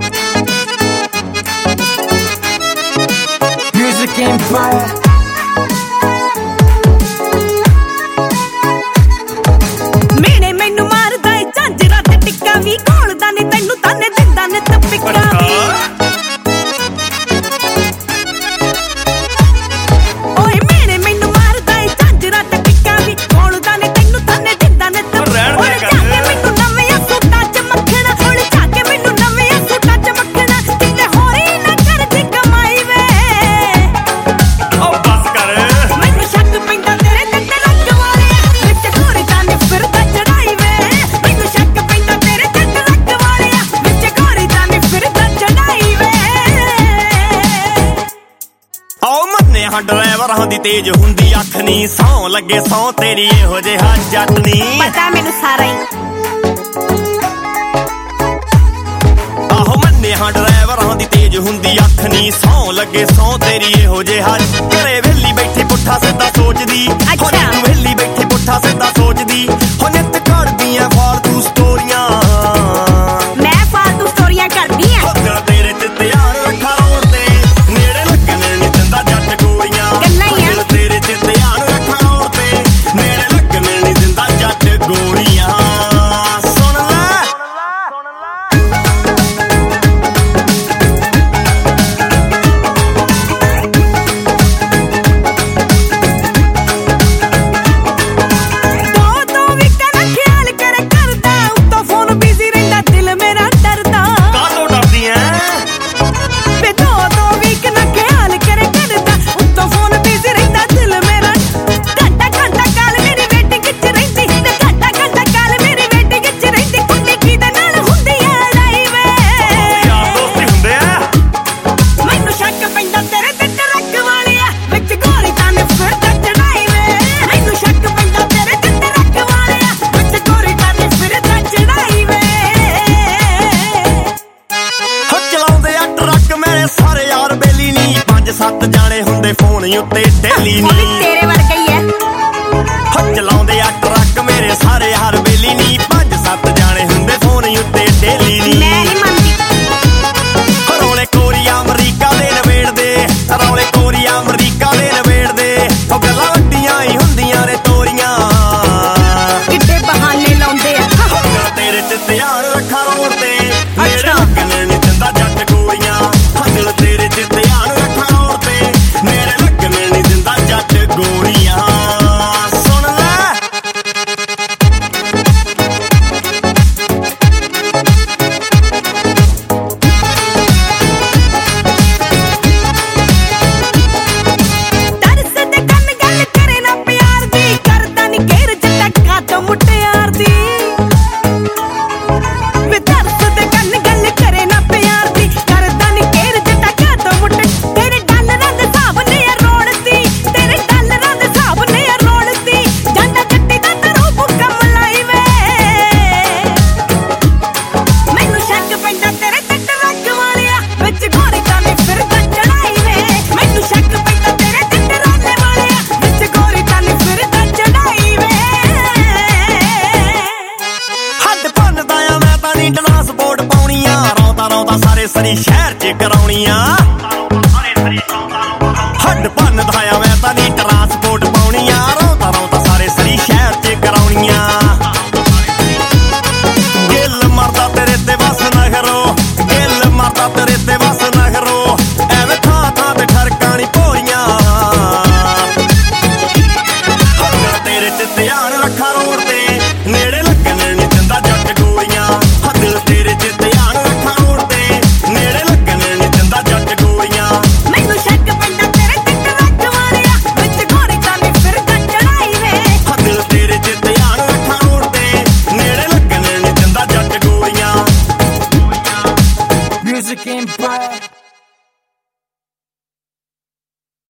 Music Empire. मेने मैनू मारदा ए झांजरा ते टिक्का वी घोलदा ने तैनू ताने दिंदा ने तपिक्का वी ओए मेने मैनू मारदा ए झांजरा ते टिक्का वी घोलदा ने तैनू ताने दिंदा ने तपिक्का ओए जाके मैनू नवें सूटां च मक्खना ओए जाके मैनू नवें सूटां च मक्खना किते होरी ना कर दी कमाई वे ओ बस कर मैनू शक पैंदा तेरे ते रंग वाले विच घोरी ताने फिरदा चढ़ाई वे मैनू शक पैंदा तेरे ते रंग वाले विच घोरी ताने फिरदा चढ़ाई वे आओ मन्ने हां ड्राइवरां दी तेज हुंदी अख नी सौ लगे सौ तेरी एहो जिहा जट नी पता मैनू सारा ही आहो मन्ने हां ड्राइवरां दी तेज हुंदी अख नी सौ लगे सौ तेरी एहो जिहा घरे वेली बैठी पुੱਠਾ ਸਿੱਧਾ ਸੋਚਦੀ ਅੱਛਾ। ਤੂੰ ਵੇਲੀ ਬੈਠੀ ਪੁੱਠਾ ਸਿੱਧਾ ਸੋਚਦੀ ਹੋ ਨਿੱਤ ਘੜਦੀਆਂ ਫਾਲਤੂ ਸਟੋਰੀਆਂ मैं फालतू स्टोरियां करदी हां ਹੋਗਾ ਤੇਰੇ ਤੇ ਧਿਆਨ ਰੱਖਾ ਰੋਣ ਤੇ ਨੇੜੇ ਲੱਗਣ ਨੀ ਦਿੰਦਾ ਜੱਟ ਗੋਲੀਆਂ ਗੱਲਾਂ ਹੀ ਆ। ਤੇਰੇ ਤੇ ਧਿਆਨ ਰੱਖਾ ਰੋਣ ਤੇ ਨੇੜੇ ਲੱਗਣ ਨੀ ਦਿੰਦਾ ਜੱਟ ਗੋਲੀਆਂ ਸੁਣ ਲੈ दो भी करा ख्याल करे करदा उत्तों फोन बिजी रहिंदा दिल मेरा डरदा ਕਾਹਤੋਂ ਡਰਦੀ ਐ वे दो भी करा ख्याल करे करदा उत्तों फोन बिजी रहिंदा दिल मेरा घंटा घंटा काल मेरी वेटिंग च रहिंदी ते घंटा घंटा काल मेरी वेटिंग च रहिंदी कुंडी किदे नाल हुंदी ऐ लड़ाई वे ਯਾਰ ਦੋਸਤੀ ਹੁੰਦੇ ਆ मैनू शक पैंदा तेरे ते ट्रक वालिया विच गोरी ताने फिरदा चढ़ाई वे मैनू शक पैंदा तेरे ते ट्रक वालिया विच गोरी ताने फिरदा चढ़ाई वे ਹੋ ਚਲਾਉਂਦੇ ਆ ਟਰੱਕ ਮੇਰੇ ਸਾਰੇ ਯਾਰ ਬੇਲੀ ਨੀ 5-7 ਜਾਣੇ ਹੁੰਦੇ ਫੋਨ ਉੱਤੇ ਡੇਲੀ वो भी ਨੀ तेरे वर्गा ही है ਹੋ ਚਲਾਉਂਦੇ ਆ ਟਰੱਕ ਮੇਰੇ ਸਾਰੇ ਯਾਰ ਬੇਲੀ ਨੀ 5-7 ਜਾਣੇ ਹੁੰਦੇ ਫੋਨ ਉੱਤੇ ਡੇਲੀ ਨੀ मैं नहीं मानती ਰੌਲੇ ਕੋਰੀਆ ਅਮਰੀਕਾ ਦੇ ਨਵੇੜਦੇ ਰੌਲੇ ਕੋਰੀਆ ਅਮਰੀਕਾ ਦੇ ਨਵੇੜਦੇ ਉਹ ਗੱਲਾਂ ਵੱਡੀਆਂ ਹੀ ਹੁੰਦੀਆਂ ਨੇ ਤੋਰੀਆਂ किड्डे बहाने लाउंदे आ ਹੋਗਾ ਤੇਰੇ ਤੇ ਧਿਆਨ ਰੱਖਾ ਰੋਣ ਤੇ ਨੇੜੇ ਅੱਛਾ। ਲੱਗਣ ਨੀ ਦਿੰਦਾ ਜੱਟ ਗੋਲੀਆਂ ਹੱਥਲ ਤੇਰੇ ਤੇ ਧਿਆਨ ਰੱਖਾ ਰੋਣ ਤੇ ਨੇੜੇ ਲੱਗਣ ਨੀ ਦਿੰਦਾ ਜੱਟ ਗੋਲੀਆਂ ਸੁਣ ਲੈ तरस दे कन गल करे ना प्यार दी करदा नी घेर जटका तो मुटियार दी वे तरस दे कन गल करे ना प्यार दी करदा नी घेर जटका तो मुट तेरे डॉलरां दे हिसाब ने रोड़ती तेरे डॉलरां दे हिसाब ने रोड़ती जांदा जट्टी दा तरू भुक्का मलाई वे मैनू शक पैंदा तेरे ते ट्रक वालिया विच गोरी ताने फिरदा चढ़ाई वे मैनू शक पैंदा तेरे ते टराले वालिया विच गोरी ताने फिरदा चढ़ाई वे ਹੱਡ ਭੰਨਦਾ ਆ ਮੈਂ ਤਾਂ ਨੀ ਟਰਾਂਸਪੋਰਟ ਪਾਉਣੀਆਂ ਰੌਂਦਾ ਰੌਂਦਾ ਸਾਰੇ ਸਰੀ ਸ਼ਹਿਰ 'ਚ ਕਰਾਉਣੀਆਂ